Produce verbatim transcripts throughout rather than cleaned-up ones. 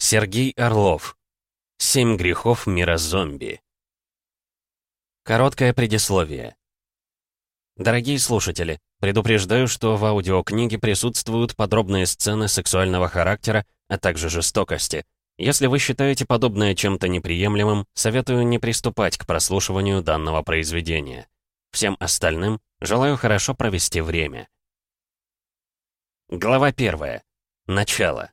Сергей Орлов. Семь грехов мира зомби. Короткое предисловие. Дорогие слушатели, предупреждаю, что в аудиокниге присутствуют подробные сцены сексуального характера, а также жестокости. Если вы считаете подобное чем-то неприемлемым, советую не приступать к прослушиванию данного произведения. Всем остальным желаю хорошо провести время. Глава первая. Начало.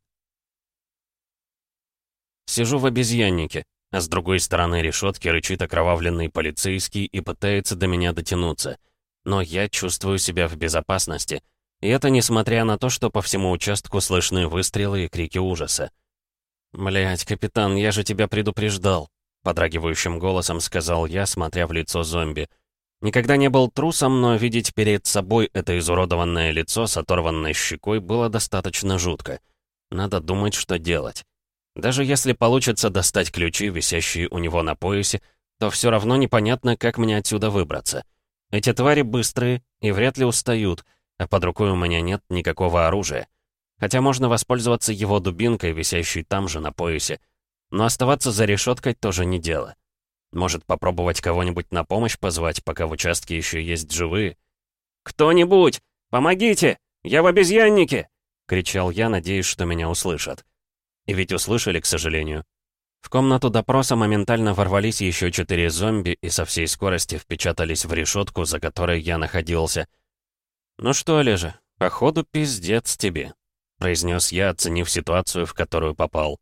Сижу в обезьяннике, а с другой стороны решетки рычит окровавленный полицейский и пытается до меня дотянуться. Но я чувствую себя в безопасности. И это несмотря на то, что по всему участку слышны выстрелы и крики ужаса. «Блядь, капитан, я же тебя предупреждал», — подрагивающим голосом сказал я, смотря в лицо зомби. Никогда не был трусом, но видеть перед собой это изуродованное лицо с оторванной щекой было достаточно жутко. Надо думать, что делать. Даже если получится достать ключи, висящие у него на поясе, то все равно непонятно, как мне отсюда выбраться. Эти твари быстрые и вряд ли устают, а под рукой у меня нет никакого оружия. Хотя можно воспользоваться его дубинкой, висящей там же на поясе. Но оставаться за решеткой тоже не дело. Может, попробовать кого-нибудь на помощь позвать, пока в участке еще есть живые? «Кто-нибудь! Помогите! Я в обезьяннике!» — кричал я, надеясь, что меня услышат. И ведь услышали, к сожалению. В комнату допроса моментально ворвались еще четыре зомби и со всей скорости впечатались в решетку, за которой я находился. «Ну что, Олежа, походу пиздец тебе», — произнес я, оценив ситуацию, в которую попал.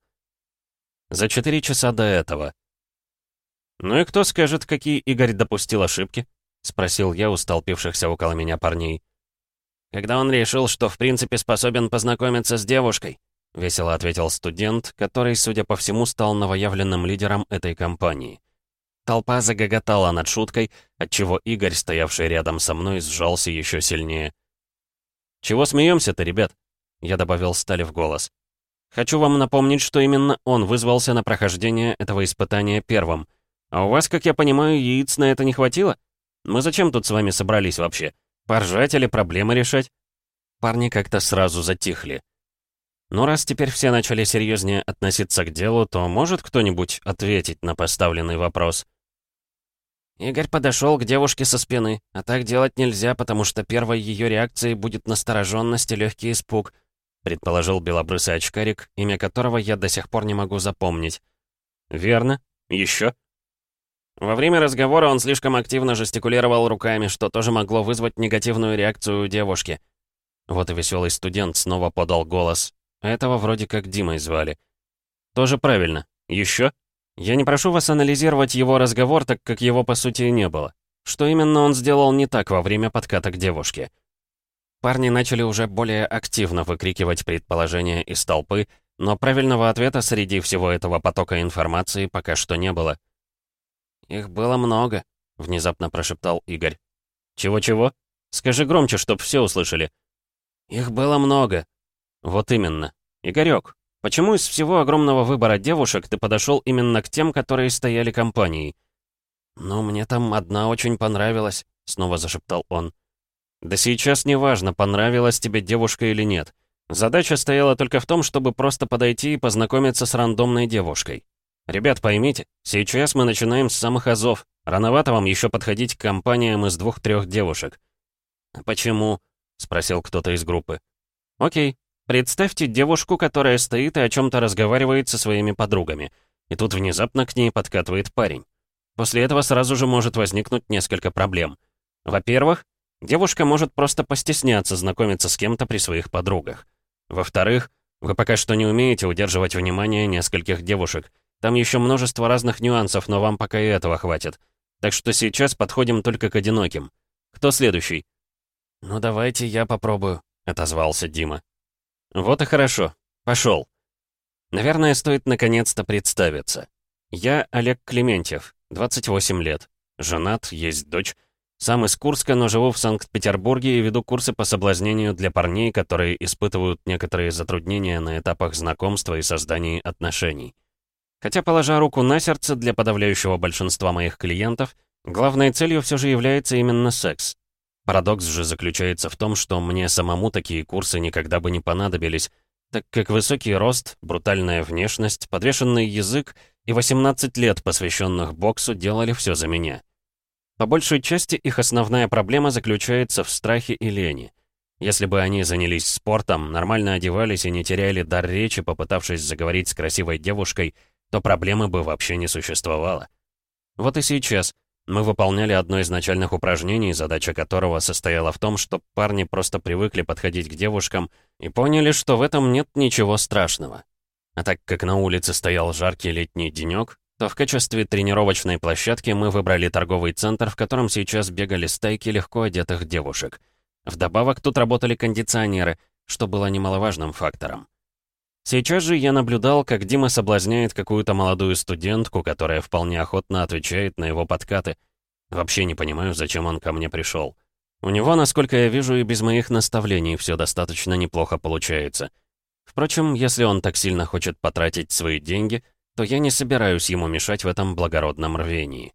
За четыре часа до этого. «Ну и кто скажет, какие Игорь допустил ошибки?» — спросил я у столпившихся около меня парней. «Когда он решил, что в принципе способен познакомиться с девушкой», — весело ответил студент, который, судя по всему, стал новоявленным лидером этой компании. Толпа загоготала над шуткой, отчего Игорь, стоявший рядом со мной, сжался еще сильнее. «Чего смеемся-то, ребят?» — я добавил стали в голос. «Хочу вам напомнить, что именно он вызвался на прохождение этого испытания первым. А у вас, как я понимаю, яиц на это не хватило? Мы зачем тут с вами собрались вообще? Поржать или проблемы решать?» Парни как-то сразу затихли. Но раз теперь все начали серьезнее относиться к делу, то может кто-нибудь ответить на поставленный вопрос? Игорь подошел к девушке со спины, а так делать нельзя, потому что первой ее реакцией будет настороженность и легкий испуг, предположил белобрысый очкарик, имя которого я до сих пор не могу запомнить. Верно. Еще? Во время разговора он слишком активно жестикулировал руками, что тоже могло вызвать негативную реакцию у девушки. Вот и веселый студент снова подал голос. Этого вроде как Димой звали. Тоже правильно. Еще? Я не прошу вас анализировать его разговор, так как его по сути и не было. Что именно он сделал не так во время подката к девушке? Парни начали уже более активно выкрикивать предположения из толпы, но правильного ответа среди всего этого потока информации пока что не было. «Их было много», — внезапно прошептал Игорь. «Чего-чего? Скажи громче, чтоб все услышали». «Их было много». «Вот именно. Игорёк, почему из всего огромного выбора девушек ты подошел именно к тем, которые стояли компанией?» «Ну, мне там одна очень понравилась», — снова зашептал он. «Да сейчас не важно, понравилась тебе девушка или нет. Задача стояла только в том, чтобы просто подойти и познакомиться с рандомной девушкой. Ребят, поймите, сейчас мы начинаем с самых азов. Рановато вам еще подходить к компаниям из двух-трех девушек». «Почему?» — спросил кто-то из группы. «Окей. Представьте девушку, которая стоит и о чем-то разговаривает со своими подругами. И тут внезапно к ней подкатывает парень. После этого сразу же может возникнуть несколько проблем. Во-первых, девушка может просто постесняться знакомиться с кем-то при своих подругах. Во-вторых, вы пока что не умеете удерживать внимание нескольких девушек. Там еще множество разных нюансов, но вам пока и этого хватит. Так что сейчас подходим только к одиноким. Кто следующий?» «Ну давайте я попробую», — отозвался Дима. «Вот и хорошо. Пошел. Наверное, стоит наконец-то представиться. Я Олег Клементьев, двадцать восемь лет. Женат, есть дочь. Сам из Курска, но живу в Санкт-Петербурге и веду курсы по соблазнению для парней, которые испытывают некоторые затруднения на этапах знакомства и создания отношений. Хотя, положа руку на сердце, для подавляющего большинства моих клиентов, главной целью все же является именно секс. Парадокс же заключается в том, что мне самому такие курсы никогда бы не понадобились. так как высокий рост, брутальная внешность, подвешенный язык и восемнадцать лет, посвященных боксу, делали все за меня. По большей части их основная проблема заключается в страхе и лени. Если бы они занялись спортом, нормально одевались и не теряли дар речи, попытавшись заговорить с красивой девушкой, то проблемы бы вообще не существовало. Вот и сейчас мы выполняли одно из начальных упражнений, задача которого состояла в том, что парни просто привыкли подходить к девушкам и поняли, что в этом нет ничего страшного. А так как на улице стоял жаркий летний денёк, то в качестве тренировочной площадки мы выбрали торговый центр, в котором сейчас бегали стайки легко одетых девушек. Вдобавок тут работали кондиционеры, что было немаловажным фактором. Сейчас же я наблюдал, как Дима соблазняет какую-то молодую студентку, которая вполне охотно отвечает на его подкаты. Вообще не понимаю, зачем он ко мне пришел. У него, насколько я вижу, и без моих наставлений все достаточно неплохо получается. Впрочем, если он так сильно хочет потратить свои деньги, то я не собираюсь ему мешать в этом благородном рвении.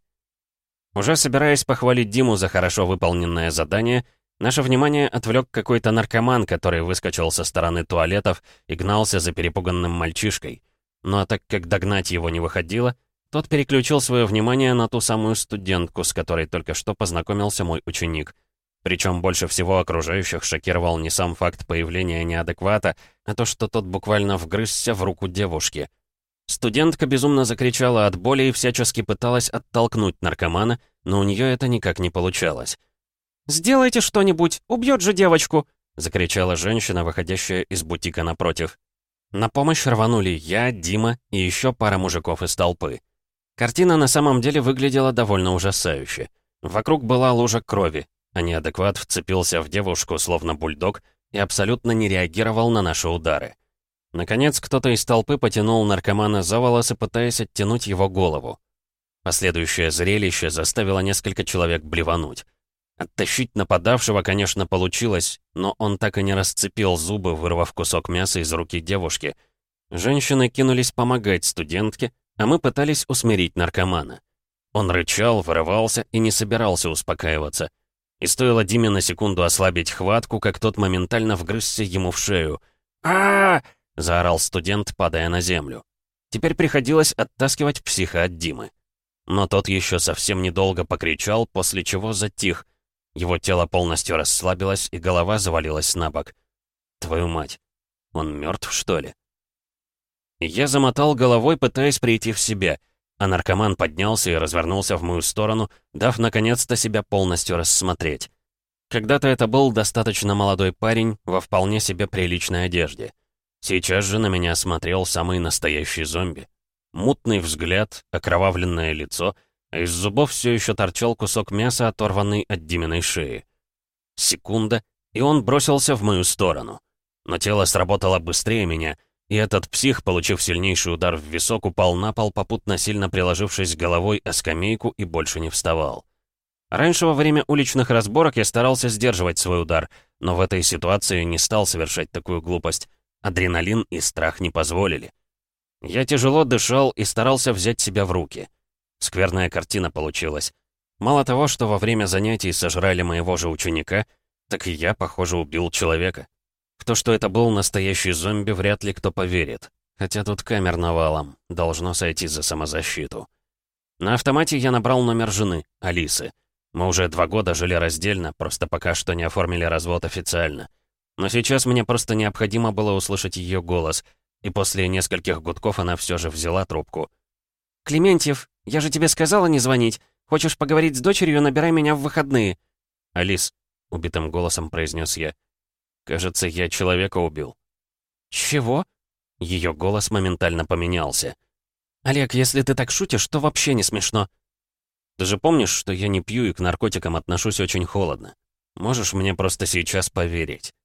Уже собираясь похвалить Диму за хорошо выполненное задание, наше внимание отвлек какой-то наркоман, который выскочил со стороны туалетов и гнался за перепуганным мальчишкой. Ну а так как догнать его не выходило, тот переключил свое внимание на ту самую студентку, с которой только что познакомился мой ученик. Причем больше всего окружающих шокировал не сам факт появления неадеквата, а то, что тот буквально вгрызся в руку девушки. Студентка безумно закричала от боли и всячески пыталась оттолкнуть наркомана, но у нее это никак не получалось. «Сделайте что-нибудь! Убьет же девочку!» — закричала женщина, выходящая из бутика напротив. На помощь рванули я, Дима и еще пара мужиков из толпы. Картина на самом деле выглядела довольно ужасающе. Вокруг была лужа крови, а неадекват вцепился в девушку, словно бульдог, и абсолютно не реагировал на наши удары. Наконец, кто-то из толпы потянул наркомана за волосы, пытаясь оттянуть его голову. Последующее зрелище заставило несколько человек блевануть. Оттащить нападавшего, конечно, получилось, но он так и не расцепил зубы, вырвав кусок мяса из руки девушки. Женщины кинулись помогать студентке, а мы пытались усмирить наркомана. Он рычал, вырывался и не собирался успокаиваться. И стоило Диме на секунду ослабить хватку, как тот моментально вгрызся ему в шею. а, -а, -а заорал студент, падая на землю. Теперь приходилось оттаскивать психа от Димы. Но тот еще совсем недолго покричал, после чего затих. Его тело полностью расслабилось, и голова завалилась на бок. Твою мать, он мертв, что ли? Я замотал головой, пытаясь прийти в себя, а наркоман поднялся и развернулся в мою сторону, дав наконец-то себя полностью рассмотреть. Когда-то это был достаточно молодой парень во вполне себе приличной одежде. Сейчас же на меня смотрел самый настоящий зомби. Мутный взгляд, окровавленное лицо, а из зубов все еще торчал кусок мяса, оторванный от Диминой шеи. Секунда, и он бросился в мою сторону. Но тело сработало быстрее меня, и этот псих, получив сильнейший удар в висок, упал на пол, попутно сильно приложившись головой о скамейку, и больше не вставал. Раньше во время уличных разборок я старался сдерживать свой удар, но в этой ситуации не стал совершать такую глупость. Адреналин и страх не позволили. Я тяжело дышал и старался взять себя в руки. Скверная картина получилась. Мало того, что во время занятий сожрали моего же ученика, так и я, похоже, убил человека. В то, что это был настоящий зомби, вряд ли кто поверит. Хотя тут камер навалом, должно сойти за самозащиту. На автомате я набрал номер жены, Алисы. Мы уже два года жили раздельно, просто пока что не оформили развод официально. Но сейчас мне просто необходимо было услышать ее голос, и после нескольких гудков она все же взяла трубку. «Клементьев, я же тебе сказала не звонить. Хочешь поговорить с дочерью, набирай меня в выходные». «Алис», — убитым голосом произнес я, — «кажется, я человека убил». «Чего?» Ее голос моментально поменялся. «Олег, если ты так шутишь, то вообще не смешно». «Ты же помнишь, что я не пью и к наркотикам отношусь очень холодно. Можешь мне просто сейчас поверить?»